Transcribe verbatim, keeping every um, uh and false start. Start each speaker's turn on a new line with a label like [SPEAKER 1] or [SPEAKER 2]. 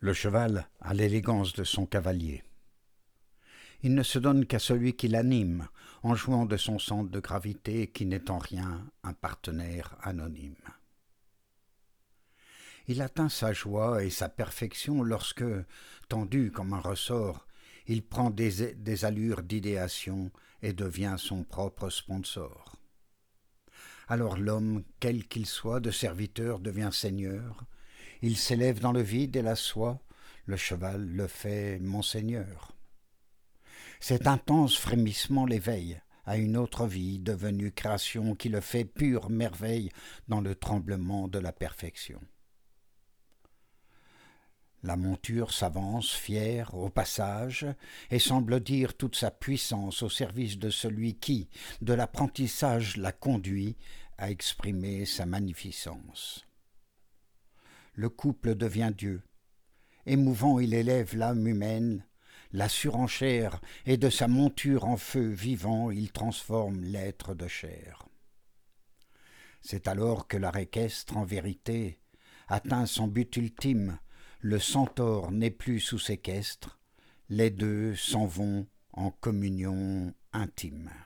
[SPEAKER 1] Le cheval a l'élégance de son cavalier. Il ne se donne qu'à celui qui l'anime, en jouant de son centre de gravité qui n'est en rien un partenaire anonyme. Il atteint sa joie et sa perfection lorsque, tendu comme un ressort, il prend des, des allures d'idéation et devient son propre sponsor. Alors l'homme, quel qu'il soit, de serviteur devient seigneur. Il s'élève dans le vide et la soie, le cheval le fait monseigneur. Cet intense frémissement l'éveille à une autre vie devenue création qui le fait pure merveille dans le tremblement de la perfection. La monture s'avance fière au passage et semble dire toute sa puissance au service de celui qui, de l'apprentissage, la conduit à exprimer sa magnificence. Le couple devient Dieu. Émouvant, il élève l'âme humaine, la surenchère, et de sa monture en feu vivant, il transforme l'être de chair. C'est alors que l'art équestre, en vérité, atteint son but ultime. Le centaure n'est plus sous séquestre, les deux s'en vont en communion intime.